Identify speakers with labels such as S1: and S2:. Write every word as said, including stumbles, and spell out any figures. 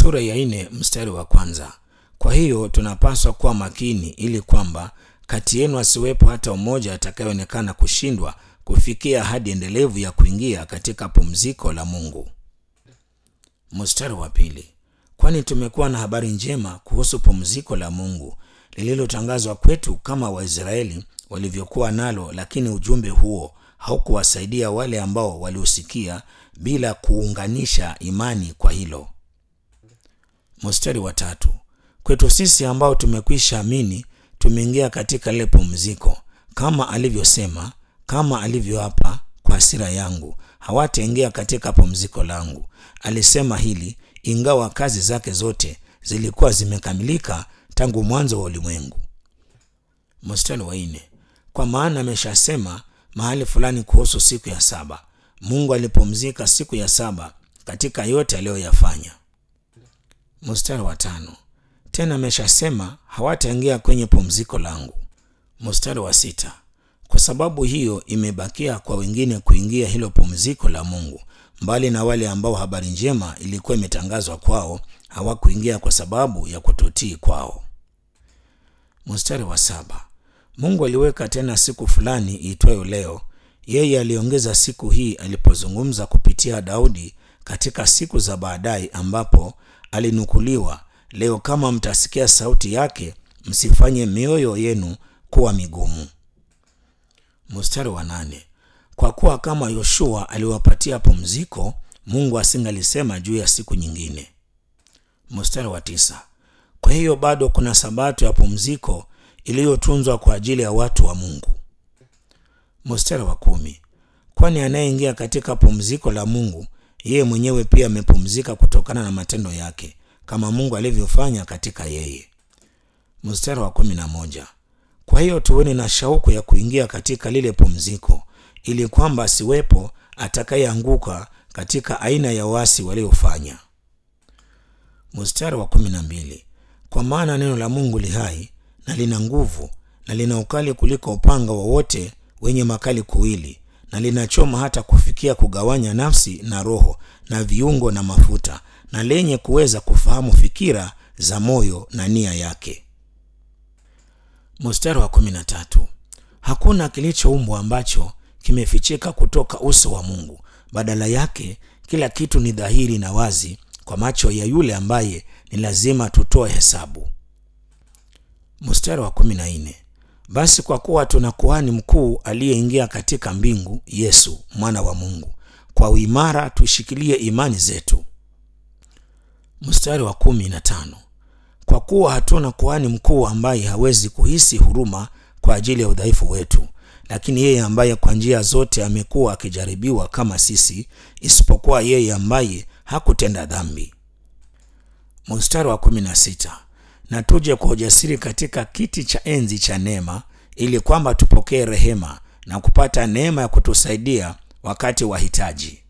S1: Sura ya nne mstari wa kwanza. Kwa hiyo tunapaswa kuwa makini ili kwamba kati yenu asiwepo hata mmoja atakayeonekana kushindwa kufikia ahadi endelevu ya kuingia katika pumziko la Mungu. Mstari wa pili. Kwani tumekuwa na habari njema kuhusu pumziko la Mungu lililotangazwa kwetu kama Waisraeli walivyokuwa nalo, lakini ujumbe huo haukuwasaidia wale ambao waliusikia bila kuunganisha imani kwa hilo. Mstari wa tatu. Kwetu sisi ambao tumekwisha amini tumeingia katika lile pumziko, kama alivyosema, kama alivyoapa, kwa hasira yangu hawataingia katika pumziko langu. Alisema hili ingawa kazi zake zote zilikuwa zimekamilika tangu mwanzo wa ulimwengu. Mstari wa nne. Kwa maana ameshasema mahali fulani kuhusu siku ya saba, Mungu alipumzika siku ya saba katika yote aliyoyafanya. Mstari wa tano. Tena ameshasema hawataingia kwenye pumziko langu. Mstari wa sita. Kwa sababu hiyo imebakia kwa wengine kuingia hilo pumziko la Mungu, mbali na wale ambao habari njema ilikuwa imetangazwa kwao hawakuingia kwa sababu ya kutotii kwao. Mstari wa saba. Mungu aliweka tena siku fulani iitwayo leo. Yeye aliongeza siku hii alipozungumza kupitia Daudi katika siku za baadaye, ambapo alinukuliwa, leo kama mtasikia sauti yake msifanye mioyo yenu kuwa migumu. Mstari wa nane. Kwa kuwa kama Yoshua aliwapatia pumziko, Mungu asingalisema juu ya siku nyingine. Mstari wa tisa. Kwa hiyo bado kuna sabato ya pumziko iliyotunzwa kwa ajili ya watu wa Mungu. Mstari wa kumi. Kwani anayeingia katika pumziko la Mungu, yeye mwenyewe pia amepumzika kutokana na matendo yake, kama Mungu alivyofanya katika yeye. Mstari wa kumi na moja. Kwa hiyo tuweni na shauku ya kuingia katika lile pumziko, ili kwamba asiwepo atakayeanguka katika aina ya wasi waliofanya. Mstari wa kumi na mbili. Kwa maana neno la Mungu li hai na lina nguvu na lina ukali kuliko upanga wowote wenye makali kuwili, na linachoma hata kufikia kugawanya nafsi na roho na viungo na mafuta, na lenye kuweza kufahamu fikira za moyo na nia yake. Mstari wa kumi na tatu. Hakuna kilichoumbwa ambacho kimefichika kutoka uso wa Mungu, badala yake kila kitu ni dhahiri na wazi kwa macho ya yule ambaye ni lazima tutoe hesabu. Mstari wa kumi na nne. Basi kwa kuwa tuna kuhani mkuu aliyeingia katika mbingu, Yesu mwana wa Mungu, kwa uimara tushikilie imani zetu. Mstari wa kumi na tano. Kwa kuwa hatuna kuhani mkuu ambaye hawezi kuhisi huruma kwa ajili ya udhaifu wetu, lakini yeye ambaye kwa njia zote amekuwa akijaribiwa kama sisi, isipokuwa yeye ambaye hakutenda dhambi. Mstari wa kumi na sita. Na tuje kwa ujasiri katika kiti cha enzi cha neema, ili kwamba tupokee rehema na kupata neema ya kutusaidia wakati wa hitaji.